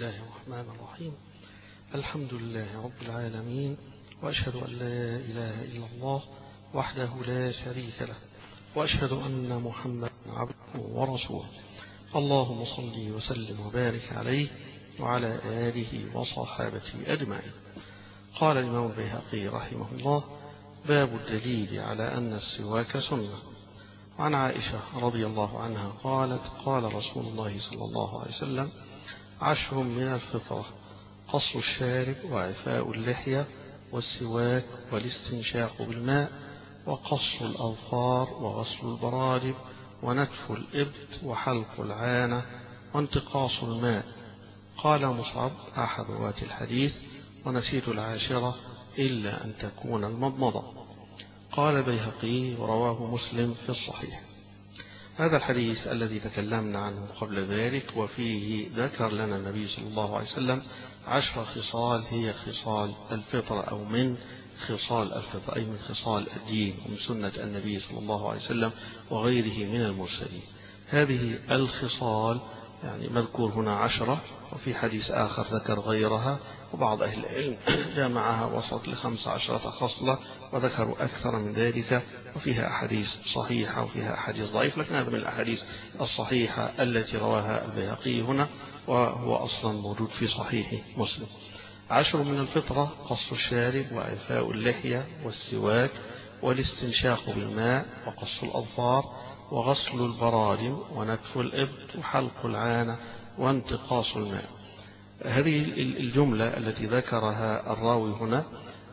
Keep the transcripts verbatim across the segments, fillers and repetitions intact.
الله الرحمن الرحيم. الحمد لله رب العالمين، وأشهد أن لا إله إلا الله وحده لا شريك له، وأشهد أن محمدا عبده ورسوله. اللهم صل وسلم وبارك عليه وعلى آله وصحابته أجمعين. قال الإمام البيهقي رحمه الله: باب الدليل على أن السواك سنة. عن عائشة رضي الله عنها قالت: قال رسول الله صلى الله عليه وسلم: عشر من الفطرة: قص الشارب وعفاء اللحية والسواك والاستنشاق بالماء وقص الأظفار وغسل البراجم ونتف الإبط وحلق العانة وانتقاص الماء. قال مصعب أحد رواة الحديث: ونسيت العاشرة إلا أن تكون المضمضة. قال البيهقي: ورواه مسلم في الصحيح. هذا الحديث الذي تكلمنا عنه قبل ذلك وفيه ذكر لنا النبي صلى الله عليه وسلم عشر خصال هي خصال الفطرة أو من خصال الفطرة، أي من خصال الدين ومن سنة النبي صلى الله عليه وسلم وغيره من المرسلين. هذه الخصال يعني مذكور هنا عشرة، وفي حديث آخر ذكر غيرها، وبعض أهل العلم جمعها وسط لخمس عشرة خصلة وذكروا أكثر من ذلك، وفيها أحاديث صحيحة وفيها أحاديث ضعيفة، لكن هذا من الأحاديث الصحيحة التي رواها البيهقي هنا، وهو أصلا موجود في صحيح مسلم. عشر من الفطرة: قص الشارب وعفاء اللحية والسواك والاستنشاق بالماء وقص الأظفار وغسل البراجم ونتف الإبط وحلق العانة وانتقاص الماء. هذه الجملة التي ذكرها الراوي هنا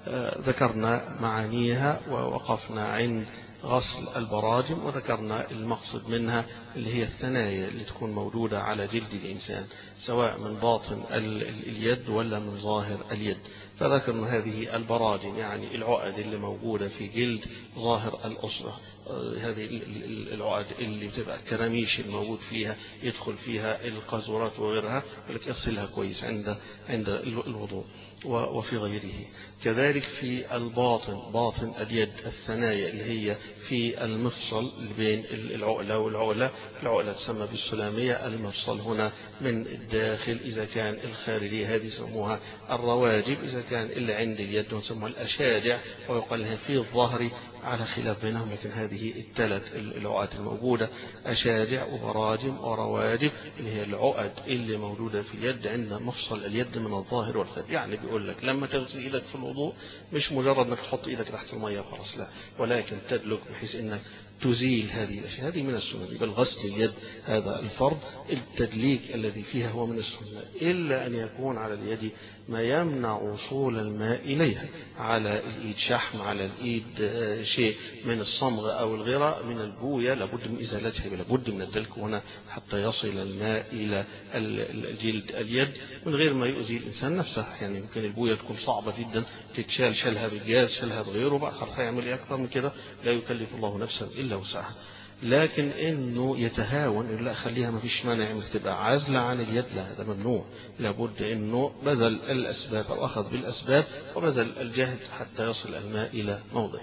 ذكرنا معانيها ووقفنا عند غسل البراجم، وذكرنا المقصد منها اللي هي الثنايا اللي تكون موجودة على جلد الإنسان سواء من باطن اليد ولا من ظاهر اليد. فذكرنا هذه البراجم يعني العقد اللي موجودة في جلد ظاهر الأصبع، هذه العقد اللي بتبقى كراميش الموجود فيها يدخل فيها القاذورات وغيرها، ولكن يغسلها كويس عند عند الوضوء وفي غيره. كذلك في الباطن باطن اليد الثنايا اللي هي في المفصل بين العقلة والعقلة، العقلة تسمى بالسلامية، المفصل هنا من الداخل إذا كان الخارجي هذه يسموها الرواجب، إذا كان اللي عند اليد نسموها الأشادع، ويقال لها في الظهر على خلاف بينهم، لكن هذه الثلاث العقد الموجودة أشادع وبراجم ورواجب اللي هي العقد اللي موجودة في اليد عند مفصل اليد من الظاهر والخارج. يعني بيقول لك لما تغسل إيدك في الوضوء مش مجرد انك تحط إيدك تحت المية وخلاص، لا، ولكن تدلك بحيث انك تزيل هذه الأشياء. هذه من السنة، بل غسل اليد هذا الفرض، التدليك الذي فيها هو من السنة، إلا أن يكون على اليد ما يمنع وصول الماء إليها. على الإيد شحم، على الإيد شيء من الصمغ أو الغراء من البوية، لابد من إزالتها، لابد من الدلك هنا حتى يصل الماء إلى الجلد اليد من غير ما يؤذي الإنسان نفسه. يعني ممكن البوية تكون صعبة جدا تتشال، شالها بالجاز شالها بغيره بقى، هيعمل إيه أكثر من كده؟ لا يكلف الله نفسا إلا وسعها. لكن انه يتهاون لا خليها ما فيش مانع انك تبقى عازله عن اليد، لا، هذا ممنوع. لابد انه بذل الاسباب او اخذ بالاسباب وبذل الجهد حتى يصل الماء الى موضعه.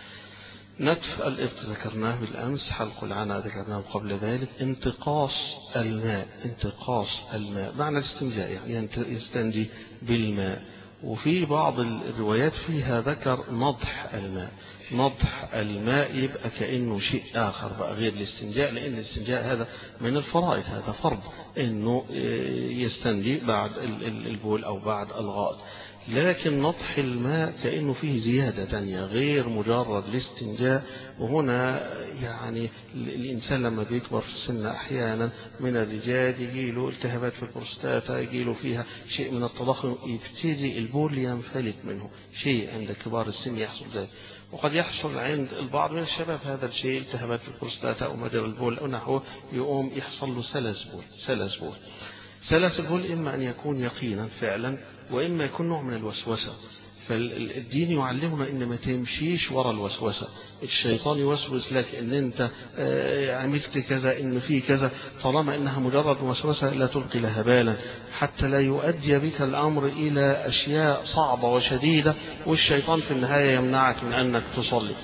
نتف الإبط ذكرناه بالأمس، حلق العانة ذكرناه قبل ذلك. انتقاص الماء، انتقاص الماء معنى الاستنجاء، يعني يستنجي بالماء. وفي بعض الروايات فيها ذكر نضح الماء. نضح الماء يبقى كأنه شيء آخر بقى غير الاستنجاء، لأن الاستنجاء هذا من الفرائض، هذا فرض إنه يستنجي بعد البول أو بعد الغائط. لكن نضح الماء كأنه فيه زيادة تانية غير مجرد الاستنجاء. وهنا يعني الإنسان لما بيكبر في السن أحيانا من الرجال يجيله التهابات في البروستاتا، يجيله فيها شيء من التضخم، يبتدي البول ينفلت منه، شيء عند كبار السن يحصل ذلك. وقد يحصل عند البعض من الشباب هذا الشيء، التهابات في البروستاتا أو مجرى البول أو نحوه، يقوم يحصل له سلس بول. سلس بول سلس البول إما أن يكون يقينا فعلا، وإما يكون نوع من الوسوسة. فالدين يعلمنا إن ما تمشيش وراء الوسوسة. الشيطان يوسوس لك إن أنت عملت كذا، إن في كذا، طالما إنها مجرد وسوسة لا تلقي لها بالا حتى لا يؤدي بك الأمر إلى أشياء صعبة وشديدة، والشيطان في النهاية يمنعك من أنك تصلي.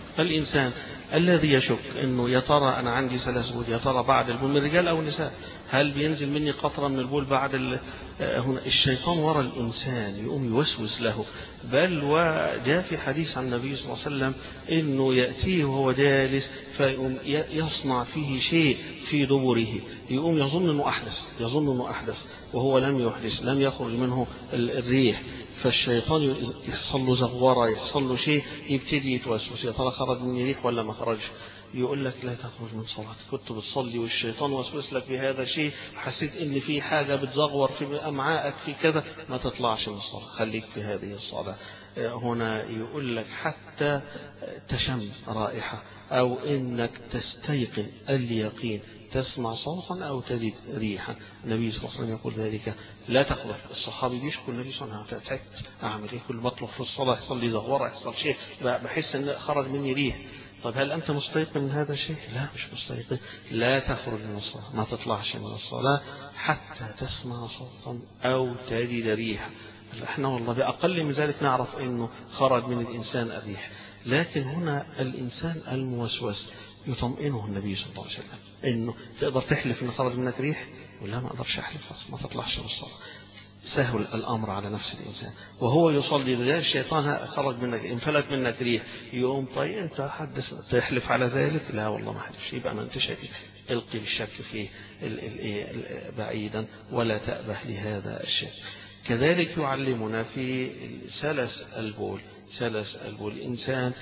فالإنسان الذي يشك أنه يا ترى أنا عندي سلاسل، يا ترى بعد البول من الرجال أو النساء، هل بينزل مني قطرة من البول بعد هنا؟ الشيطان وراء الإنسان يقوم يوسوس له. بل وجاء في حديث عن النبي صلى الله عليه وسلم إنه يأتيه وهو جالس فيقوم يصنع فيه شيء في دبره، يقوم يظن أنه أحدث يظن أنه أحدث وهو لم يحدث، لم يخرج منه الريح. فالشيطان يحصل له زغورة، يحصل له شيء، يبتدي يتوسوس، يا ترى خرج مني ريح ولا ما خرجش؟ يقول لك لا تخرج من صلاتك، كنت بتصلي والشيطان وسوس لك بهذا الشيء، حسيت ان في حاجة بتزغور في امعائك في كذا، ما تطلعش من الصلاة، خليك في هذه الصلاة. هنا يقول لك حتى تشم رائحة أو إنك تستيقن اليقين، تسمع صوتا أو تجد ريحا. النبي صلى الله عليه وسلم يقول ذلك لا تخرج. الصحابي بيشكو النبي صلى الله عليه وسلم، تعبت أعمل إيه؟ كل ما أطلق في الصلاة يحصل لي زغورة، يحصل شيء، بحس إن خرج مني ريح. طب هل أنت مستيقن من هذا الشيء؟ لا مش مستيقن. لا تخرج من الصلاة، ما تطلعش من الصلاة حتى تسمع صوتا أو تجد ريحا. احنا والله بأقل من ذلك نعرف انه خرج من الانسان الريح. لكن هنا الانسان الموسوس يطمئنه النبي صلى الله عليه وسلم انه تقدر تحلف ان خرج منك ريح؟ ولا ما اقدرش احلف، ما تطلعش من الصلاة. سهل الامر على نفس الانسان وهو يصلي، ده الشيطان خرج منك، انفلت منك ريح، يقوم طيب انت حدث تحلف على ذلك؟ لا والله ما حلفش. يبقى ما انت شاكك، القي بالشك فيه بعيدا ولا تأبه لهذا الشك. كذلك يعلمنا في سلس البول. سلس البول الإنسان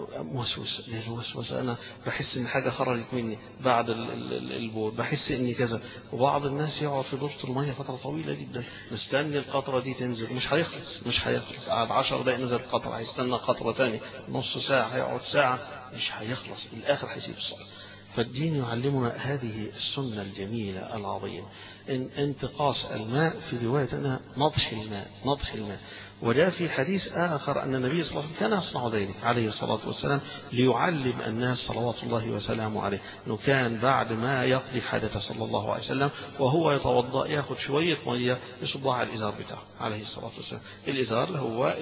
موسوس، الوسوسة أنا بحس إن حاجة خرجت مني بعد البول، بحس إني كذا. وبعض الناس يقعد في دورة المية فترة طويلة جدا مستني القطرة دي تنزل، مش هيخلص مش هيخلص قعد عشر دقائق نزل قطرة، هيستنى قطرة تاني نص ساعة، هيقعد ساعة، مش هيخلص، الآخر هيسيب الصلاة. فالدين يعلمنا هذه السنة الجميلة العظيمة، إن انتقاص الماء، في روايتنا نضح الماء نضح الماء. وجاء في حديث آخر أن النبي صلى الله عليه وسلم كان يصنع ذلك عليه الصلاة والسلام ليعلم الناس صلوات الله وسلامه عليه، أنه كان بعد ما يقضي حاجته صلى الله عليه وسلم وهو يتوضأ يأخذ شوية مية يصبها على الإزار بتاعه عليه الصلاة والسلام. الإزار اللي هو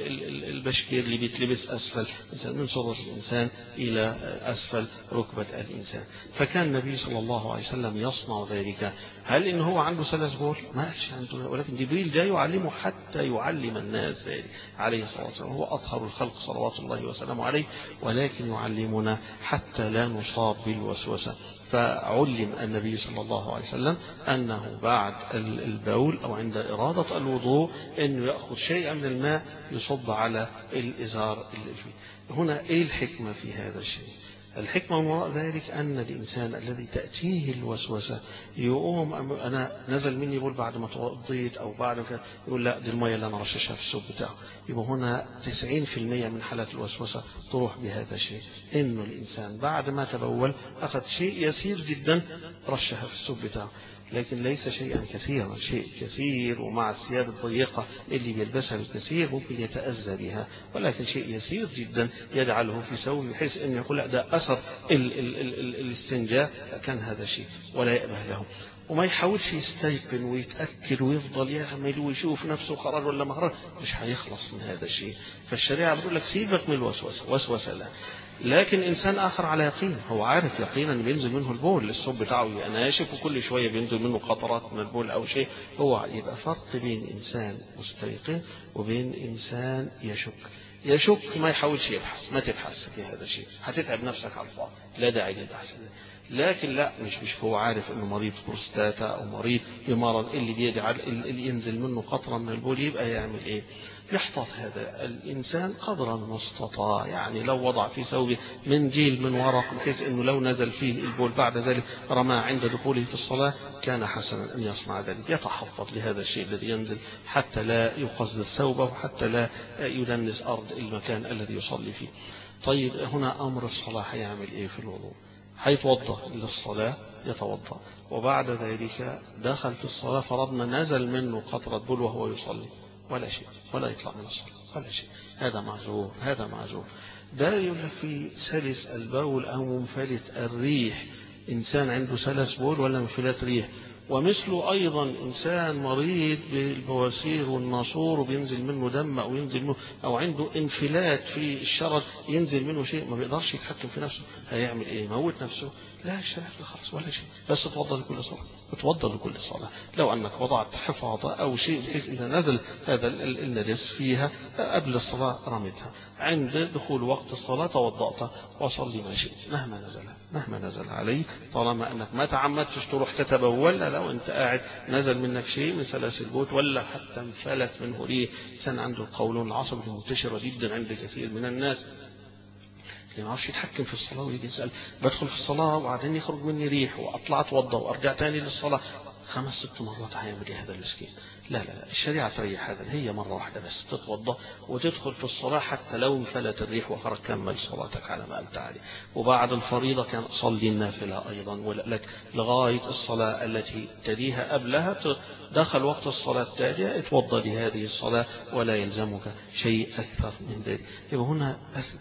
البشكير اللي بيتلبس أسفل من سرة الإنسان إلى أسفل ركبة الإنسان. فكان النبي صلى الله عليه وسلم يصنع ذلك. هل إن هو عنده سلس بول؟ ما قالش عنده، ولكن جبريل جاء يعلمه حتى يعلم الناس ذلك عليه الصلاة والسلام. هو أطهر الخلق صلوات الله وسلامه عليه، ولكن يعلمنا حتى لا نصاب بالوسوسة. فعلم النبي صلى الله عليه وسلم أنه بعد البول أو عند إرادة الوضوء أنه يأخذ شيئا من الماء يصب على الإزار اللي فيه. هنا إيه الحكمة في هذا الشيء؟ الحكمة من وراء ذلك أن الإنسان الذي تأتيه الوسوسة يقوم أنا نزل مني بول بعد ما توضيت أو بعد كده، يقول لا دي المية اللي أنا رششها في السوق بتاعه. يبقى هنا تسعين في المية من حالات الوسوسة تروح بهذا الشيء، إنه الإنسان بعد ما تبول أخذ شيء يسير جدا رشها في السوق بتاعه، لكن ليس شيئا كثيرا، شيء كثير ومع الثياب الضيقة اللي بيلبسها الكثير ممكن يتأذى بها، ولكن شيء يسير جدا يجعله في ثوبه بحيث أن يقول لا ده أثر ال ال ال ال الاستنجاء كان هذا شيء، ولا يأبه له. وما يحاولش يستيقن ويتأكد ويفضل يعمل ويشوف نفسه خرج ولا ما خرج، مش هيخلص من هذا الشيء. فالشريعة بتقول لك سيبك من الوسوسة، وسوسة لا. لكن إنسان آخر على يقين، هو عارف يقينا أن بينزل منه البول، الصوب بتاعه يبقى ناشف وكل شوية بينزل منه قطرات من البول أو شيء، هو يبقى فرق بين إنسان مستيقن وبين إنسان يشك. يشك ما يحاولش يبحث، ما تبحث في هذا الشيء، هتتعب نفسك على الفاضي، لا داعي للبحث. لكن لا مش مش هو عارف انه مريض بروستاتا او مريض بمرض اللي بيجعل اللي ينزل منه قطره من البول، يبقى يعمل ايه؟ يحتاط هذا الانسان قدر المستطاع، يعني لو وضع في ثوبه منديل من ورق بحيث انه لو نزل فيه البول بعد ذلك رماه عند دخوله في الصلاه كان حسنا ان يصنع ذلك. يتحفظ لهذا الشيء الذي ينزل حتى لا يقذر ثوبه وحتى لا يدنس ارض المكان الذي يصلي فيه. طيب هنا امر الصلاه هيعمل ايه في الوضوء؟ هيتوضا للصلاة، يتوضا وبعد ذلك دخل في الصلاة فرضنا نزل منه قطرة بول وهو يصلي، ولا شيء، ولا يطلع من الصلاة ولا شيء، هذا معذور هذا معذور. ده يقول لك في سلس البول أو منفلت الريح، إنسان عنده سلس بول ولا منفلت ريح ومثله أيضا إنسان مريض بالبواسير والناصور وبينزل منه دم أو ينزل منه أو عنده انفلات في الشرج ينزل منه شيء ما بيقدرش يتحكم في نفسه، هيعمل إيه؟ يموت نفسه؟ لا، الشريعة خلاص ولا شيء، بس توضأ لكل صلاة، توضأ لكل صلاة. لو أنك وضعت حفاظة أو شيء بحيث إذا نزل هذا النجس فيها قبل الصلاة رميتها، عند دخول وقت الصلاة توضأت وصلي ما شئت مهما نزل مهما نزل عليه، طالما أنك ما تعمدتش تروح تتبول. لو أنت قاعد نزل منك شيء من سلاسل البول ولا حتى انفلت منه ريح، إنسان عنده القولون العصبي منتشرة جدا عند كثير من الناس، اللي ما عرفش يتحكم في الصلاة ويجي يسأل بدخل في الصلاة وبعدين يخرج مني ريح وأطلع أتوضأ وأرجع تاني للصلاة خمس ست مرات، هيعمل ايه هذا المسكين؟ لا لا لا، الشريعة تريح هذا، هي مرة واحدة بس تتوضأ وتدخل في الصلاة، حتى لو انفلت الريح وخرج كمل صلاتك على ما أنت عليه. وبعد الفريضة كان صلي النافلة أيضا ولك لغاية الصلاة التي تليها قبلها، دخل وقت الصلاة التالية اتوضأ لهذه الصلاة ولا يلزمك شيء أكثر من ذلك. يبقى هنا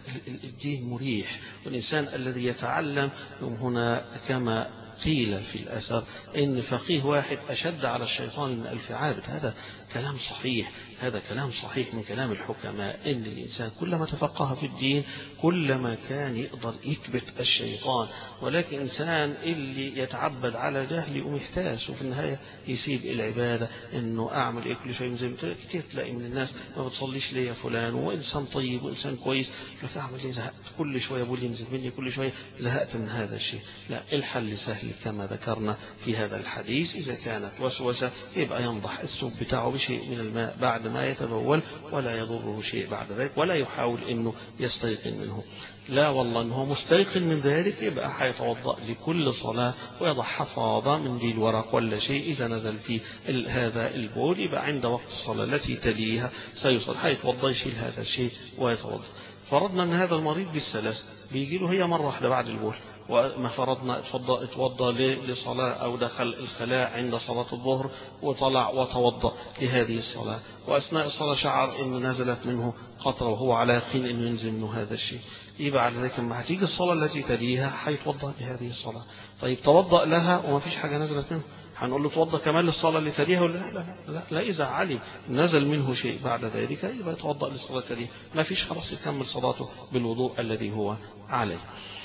الدين مريح، والإنسان الذي يتعلم هنا كما قيل في الأثر إن فقيه واحد أشد على الشيطان من ألف عابد. هذا كلام صحيح، هذا كلام صحيح من كلام الحكماء، إن الإنسان كلما تفقه في الدين كلما كان يقدر يكبت الشيطان. ولكن إنسان اللي يتعبد على جهل ومحتاس وفي النهاية يسيب العبادة، إنه أعمل إيه كل شيء، زي كتير تلاقي من الناس ما بتصليش ليه يا فلان وإنسان طيب وإنسان كويس، لك أعمل إيه زهقت كل شوية بقول ينزل مني كل شوية، زهقت من هذا الشيء. لا، الحل سهل كما ذكرنا في هذا الحديث، إذا كانت وسوسة يبقى ينضح الثوب بتاعه بشيء من الماء بعد ما يتبول ولا يضره شيء بعد ذلك، ولا يحاول إنه يستيقن منه. لا والله إنه مستيقن من ذلك يبقى حيتوضأ لكل صلاة ويضع حفاظة من دي الورق ولا شيء، إذا نزل في هذا البول يبقى عند وقت الصلاة التي تليها سيصل حيتوضأ يشيل هذا الشيء ويتوضأ. فرضنا أن هذا المريض بالسلس بيجي له هي مرة واحدة بعد البول، وما فرضنا اتوضأ اتوضأ لصلاة أو دخل الخلاء عند صلاة الظهر وطلع وتوضأ لهذه الصلاة، وأثناء الصلاة شعر إن نزلت منه قطرة وهو على يقين إنه ينزل منه هذا الشيء، يبقى على ذلك لما هتيجي الصلاة التي تليها حيتوضأ لهذه الصلاة. طيب توضأ لها وما فيش حاجة نزلت منه، هنقول له توضأ كمان للصلاة اللي تليها ولا لا؟ لا, لا, لا إذا علم نزل منه شيء بعد ذلك يبقى يتوضأ للصلاة تليها، ما فيش خلاص يكمل صلاته بالوضوء الذي هو عليه.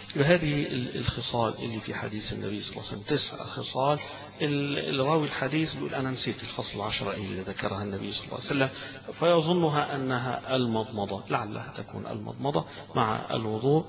هذه الخصال اللي في حديث النبي صلى الله عليه وسلم تسع خصال. الراوي الحديث بيقول أنا نسيت الخصل العشرة اللي ذكرها النبي صلى الله عليه وسلم، فيظنها أنها المضمضة، لعلها تكون المضمضة مع الوضوء.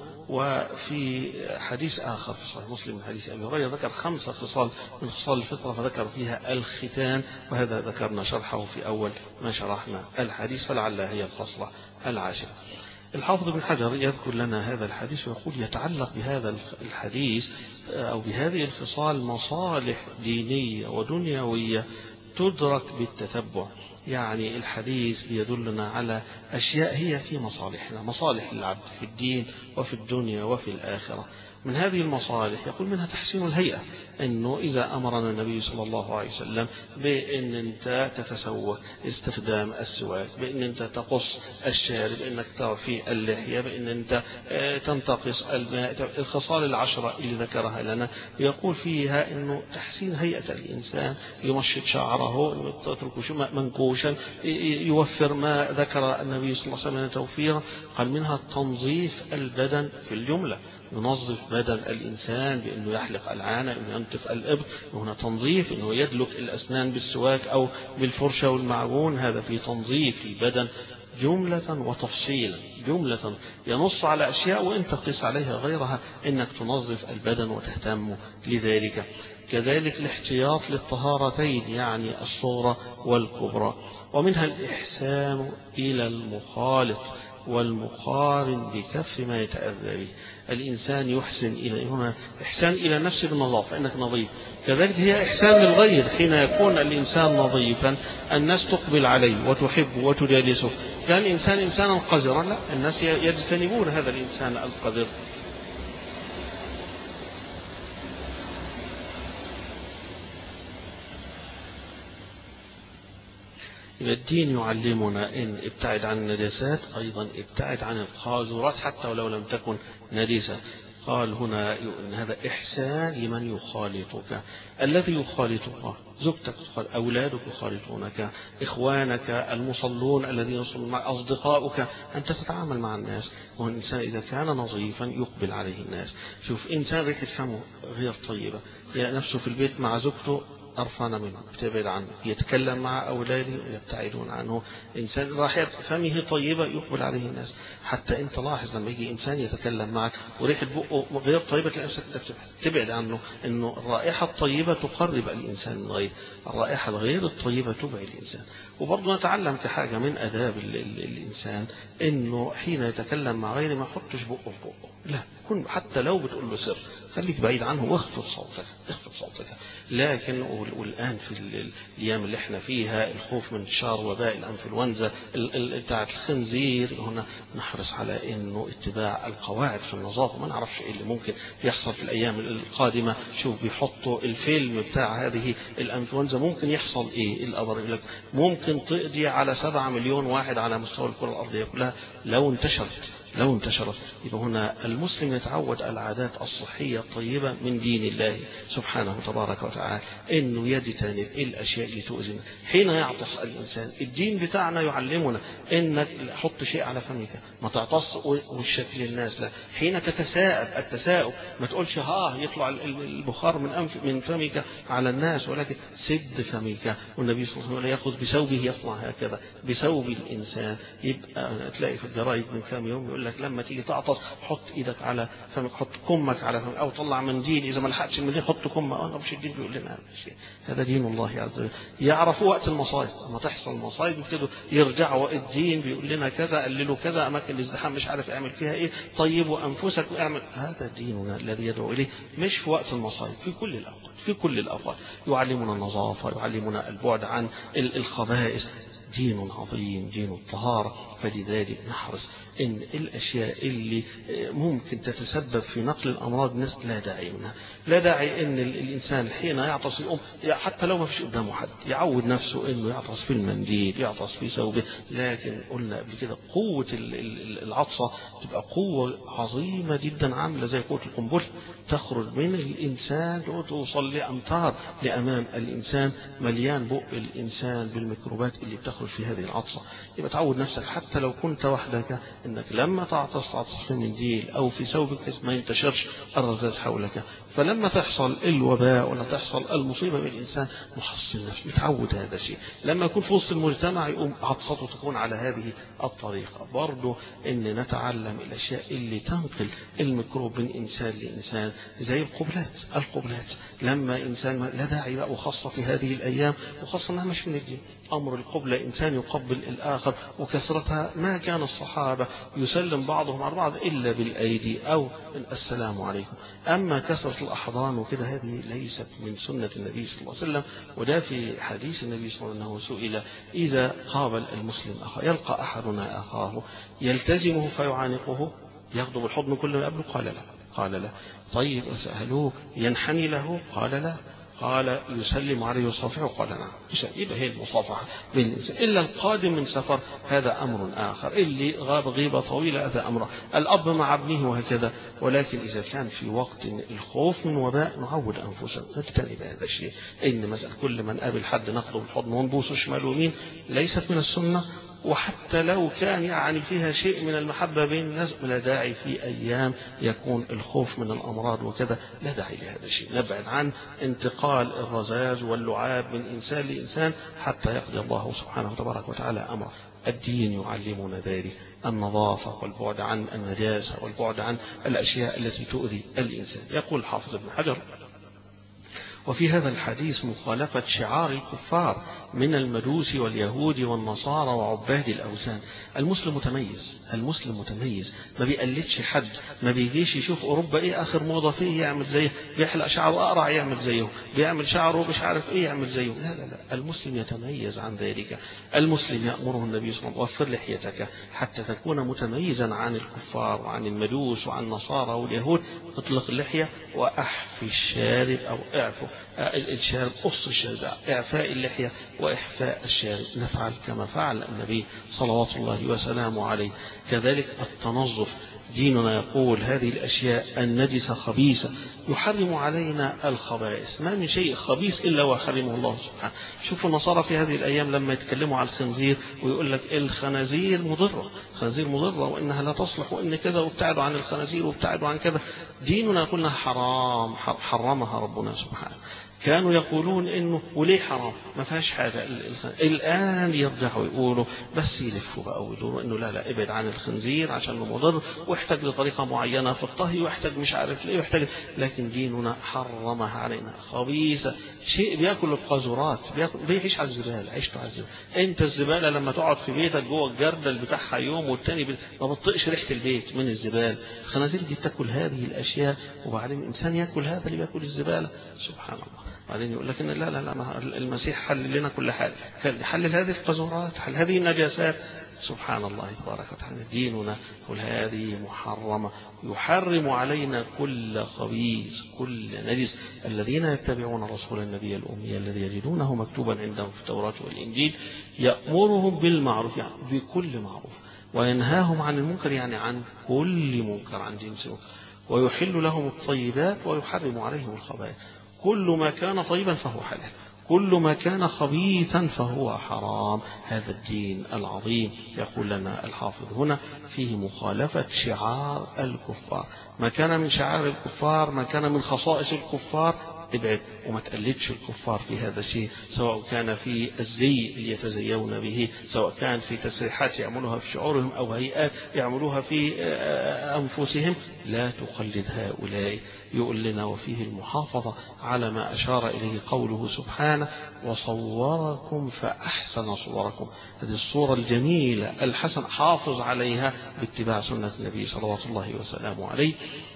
وفي حديث آخر في صحيح مسلم من حديث أبي هريرة ذكر خمسة خصال من خصال الفطرة فذكر فيها الختان، وهذا ذكرنا شرحه في أول ما شرحنا الحديث، فلعلها هي الخصلة العاشرة. الحافظ بن حجر يذكر لنا هذا الحديث ويقول يتعلق بهذا الحديث أو بهذه الخصال مصالح دينية ودنيوية تدرك بالتتبع. يعني الحديث بيدلنا على أشياء هي في مصالحنا، مصالح العبد في الدين وفي الدنيا وفي الآخرة. من هذه المصالح يقول منها تحسين الهيئة، أنه إذا أمرنا النبي صلى الله عليه وسلم بأن أنت تتسوق استخدام السواك، بأن أنت تقص الشارب، بأنك تعفي اللحية، بأن أنت تنتقص الماء، الخصال العشرة اللي ذكرها لنا يقول فيها أنه تحسين هيئة الإنسان، يمشط شعره، يترك منكوشا، يوفر ما ذكر النبي صلى الله عليه وسلم توفيرا. قال منها تنظيف البدن في الجملة، ينظف بدن الإنسان بأنه يحلق العانة، أنه ينتف الإبط، هنا تنظيف، أنه يدلك الأسنان بالسواك أو بالفرشة والمعجون، هذا في تنظيف البدن جملة وتفصيلا. جملة ينص على أشياء وإن تقيس عليها غيرها إنك تنظف البدن وتهتم لذلك. كذلك الاحتياط للطهارتين يعني الصغرى والكبرى. ومنها الإحسان إلى المخالط والمقارن بكف ما يتأذى به. الإنسان يحسن إلى هنا إحسان إلى نفسه بالنظافة، إنك نظيف، كذلك هي إحسان للغير. حين يكون الإنسان نظيفا الناس تقبل عليه وتحب وتجالسه. كان الإنسان إنسانا قذرا، لا، الناس يجتنبون هذا الإنسان القذر. الدين يعلمنا إن ابتعد عن النجاسات، أيضا ابتعد عن القاذورات حتى ولو لم تكن نجسة. قال هنا إن هذا إحسان لمن يخالطك. الذي يخالطك زوجتك، أولادك يخالطونك، إخوانك المصلون الذين يصلون مع أصدقائك، أنت تتعامل مع الناس. والإنسان إذا كان نظيفا يقبل عليه الناس. شوف إنسان ريحة فمه غير طيبة، يعني نفسه في البيت مع زوجته قرفانة منه بتبعد عنه، يتكلم مع أولاده يبتعدون عنه. إنسان رائحة فمه طيبة يقبل عليه الناس. حتى أنت لاحظ لما يجي إنسان يتكلم معك وريحة بقه غير طيبة تلاقي نفسك تبعد عنه، إنه الرائحة الطيبة تقرب الإنسان من غير الرائحة الغير الطيبة تبعد الإنسان. وبرضه نتعلم كحاجة من آداب الإنسان إنه حين يتكلم مع غيره ما يحطش بقه في بقه، لا، كن حتى لو بتقول له سر خليك بعيد عنه واخفض صوتك، اخفض صوتك. لكن والآن في الأيام اللي احنا فيها الخوف من انتشار وباء الأنفلونزا بتاعة الخنزير، هنا نحرص على إنه اتباع القواعد في النظافة. ما نعرفش إيه اللي ممكن يحصل في الأيام القادمة. شوف بيحطوا الفيلم بتاع هذه الأنفلونزا ممكن يحصل إيه. الأمر يقول لك ممكن تقضي على سبعة مليون واحد على مستوى الكرة الأرضية كلها لو انتشرت لو انتشرت. يبقى هنا المسلم يتعود العادات الصحية الطيبة من دين الله سبحانه تبارك وتعالى، إنه يجتنب الأشياء اللي تؤذينا. حين يعطس الإنسان الدين بتاعنا يعلمنا إنك حط شيء على فمك، ما تعطس وشك للناس، لا. حين تتساءب التساؤب ما تقولش ها يطلع البخار من أنف من فمك على الناس، ولكن سد فمك. والنبي صلى الله عليه وسلم يأخذ بثوبه يصنع هكذا بثوب الإنسان. يبقى تلاقي في الجرايد من كام يوم يقول لك لما تيجي تعطس حط ايدك على فمك، حط كمك على فمك، او طلع منديل، اذا ما لحقتش المنديل حط كمه. انا مش الدين بيقول لنا هذا الشيء، هذا دين الله عز وجل. يعرفوا وقت المصايب، لما تحصل المصايب يبتدوا يرجعوا الدين بيقول لنا كذا، قللوا كذا، اماكن الازدحام مش عارف اعمل فيها ايه، طيبوا انفسك واعمل. هذا ديننا الذي يدعو اليه، مش في وقت المصايب، في كل الاوقات في كل الاوقات يعلمنا النظافه، يعلمنا البعد عن الخبائث. دين عظيم، دين الطهارة. فلذلك نحرص إن الأشياء اللي ممكن تتسبب في نقل الأمراض الناس لا داعي منها. لا داعي إن الإنسان حين يعطس يقوم حتى لو ما فيش قدامه حد يعود نفسه إنه يعطس في المنديل، يعطس في ثوبه. لكن قلنا قبل كده قوة العطسة تبقى قوة عظيمة جدا، عاملة زي قوة القنبلة، تخرج من الإنسان وتوصل لأمتار لأمام الإنسان، مليان بق الإنسان بالميكروبات اللي بتخرج في هذه العطسة. يبقى تعود نفسك حتى لو كنت وحدك انك لما تعطس تعطس في منديل او في ثوبك ما ينتشرش الرذاذ حولك. فلما تحصل الوباء ولا تحصل المصيبة بالإنسان محصن نفسه، متعود هذا الشيء. لما يكون في وسط المجتمع يقوم عطسته تكون على هذه الطريقة. برضو ان نتعلم الاشياء اللي تنقل الميكروب من انسان لانسان، زي القبلات. القبلات لما انسان لا داعي بقى، وخاصة في هذه الايام، وخاصة انها مش من الدين. امر القبلة انسان يقبل الاخر، وكثرتها ما كان الصحابة يسلم بعضهم على بعض الا بالايدي او السلام عليكم. اما كثرة الاحضان وكده هذه ليست من سنة النبي صلى الله عليه وسلم. وده في حديث النبي صلى الله عليه وسلم انه سئل اذا قابل المسلم اخاه، يلقى احدنا اخاه يلتزمه فيعانقه ياخذ بالحضن كل ما قبله؟ قال لا. قال لا. طيب سألوه ينحني له؟ قال لا. قال يسلم عليه ويصافحه؟ قال نعم. يبقى هي المصافحة بين الإنسان. إلا القادم من سفر هذا أمر آخر، اللي غاب غيبة طويلة هذا أمر، الأب مع ابنه وهكذا. ولكن إذا كان في وقت الخوف من وباء نعود أنفسنا نجتنب هذا الشيء. إن مثلا كل من قابل حد ناخده بالحضن ونبوسه شمال ويمين ليست من السنة. وحتى لو كان يعني فيها شيء من المحبة بين الناس لا داعي في أيام يكون الخوف من الأمراض وكذا، لا داعي لهذا الشيء. نبعد عن انتقال الرذاذ واللعاب من إنسان لإنسان حتى يقضي الله سبحانه وتبارك وتعالى أمر. الدين يعلمنا ذلك، النظافة والبعد عن النجاسة والبعد عن الأشياء التي تؤذي الإنسان. يقول حافظ ابن حجر: وفي هذا الحديث مخالفة شعار الكفار من المجوس واليهود والنصارى وعباد الأوثان. المسلم متميز، المسلم متميز، ما بيقلدش حد، ما بيجيش يشوف أوروبا إيه آخر موضة فيه يعمل زيه، بيحلق شعره أقرع يعمل زيه، بيعمل شعره مش عارف إيه يعمل زيه. لا لا لا، المسلم يتميز عن ذلك. المسلم يأمره النبي صلى الله عليه وسلم: وفر لحيتك حتى تكون متميزا عن الكفار وعن المجوس وعن النصارى واليهود. اطلق اللحية وأحفي الشارب أو اعفو الشارب، قص الشارب، إعفاء اللحية وإحفاء الشارب. نفعل كما فعل النبي صلوات الله وسلامه عليه. كذلك التنظف ديننا يقول هذه الأشياء النجسة خبيثة، يحرم علينا الخبائث، ما من شيء خبيث إلا ويحرمه الله سبحانه. شوفوا النصارى في هذه الأيام لما يتكلموا على الخنزير ويقول لك الخنازير مضرة، الخنازير مضرة وإنها لا تصلح وإن كذا، وابتعدوا عن الخنازير وابتعدوا عن كذا. ديننا يقولنا حرام، حرمها ربنا سبحانه. كانوا يقولون إنه وليه حرام ما فيهاش حاجة، الآن يرجعوا يقولوا بس يلفوا بقى ويدوروا إنه لا لا ابعد عن الخنزير عشان مضر ويحتاج لطريقة معينة في الطهي ويحتاج مش عارف ليه ويحتاج، لكن ديننا حرمها علينا خبيثة. شيء بياكل القاذورات، بياكل بيعيش على الزبالة، عيشته على الزبالة. أنت الزبالة لما تقعد في بيتك جوه الجردل بتاعها يوم والتاني ما بتطقش ريحة البيت من الزبالة. الخنازير دي بتاكل هذه الأشياء، وبعدين الإنسان ياكل هذا اللي بياكل الزبالة. سبحان الله. بعدين يقول لك إن لا لا لا المسيح حل لنا كل حاجة، حل هذه القذورات، حل هذه النجاسات. سبحان الله تبارك وتعالى. ديننا قل هذه محرمة، يحرم علينا كل خبيث كل نجس. الذين يتبعون رسول النبي الأمي الذي يجدونه مكتوبا عندهم في التوراة والإنجيل يأمرهم بالمعروف يعني بكل معروف، وينهاهم عن المنكر يعني عن كل منكر، عن جنس منكر، ويحل لهم الطيبات ويحرم عليهم الخبائث. كل ما كان طيبا فهو حلال، كل ما كان خبيثا فهو حرام. هذا الدين العظيم يقول لنا الحافظ هنا فيه مخالفة شعار الكفار. ما كان من شعار الكفار، ما كان من خصائص الكفار ابعد وما تقلدش الكفار في هذا الشيء، سواء كان في الزي اللي يتزيون به، سواء كان في تسريحات يعملوها في شعورهم أو هيئات يعملوها في أنفسهم. لا تقلد هؤلاء. يقول لنا وفيه المحافظة على ما أشار إليه قوله سبحانه وصوركم فأحسن صوركم. هذه الصورة الجميلة الحسن حافظ عليها باتباع سنة النبي صلوات الله وسلامه عليه.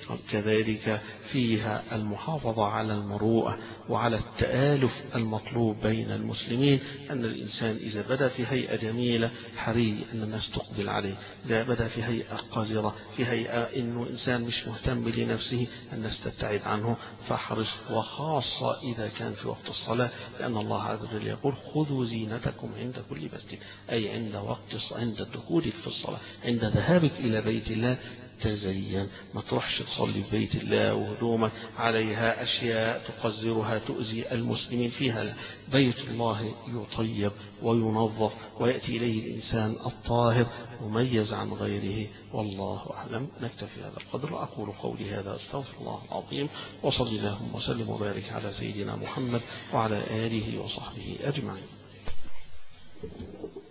كذلك فيها المحافظة على المروءة وعلى التآلف المطلوب بين المسلمين، أن الإنسان إذا بدأ في هيئة جميلة حري أن الناس تقبل عليه، إذا بدأ في هيئة قذرة، في هيئة أنه إنسان مش مهتم لنفسه، الناس تبتعد عنه. فاحرص، وخاصة إذا كان في وقت الصلاة، لأن الله عز وجل يقول خذوا زينتكم عند كل مسجد، أي عند وقت عند الدخول في الصلاة، عند ذهابك إلى بيت الله تزين. ما تروحش تصلي في بيت الله وهدومك عليها أشياء تقذرها تؤذي المسلمين فيها. لا. بيت الله يطيب وينظف ويأتي إليه الإنسان الطاهر مميز عن غيره. والله أعلم. نكتفي هذا القدر. أقول قولي هذا أستغفر الله العظيم، وصلي اللهم وسلم وبارك على سيدنا محمد وعلى آله وصحبه أجمعين.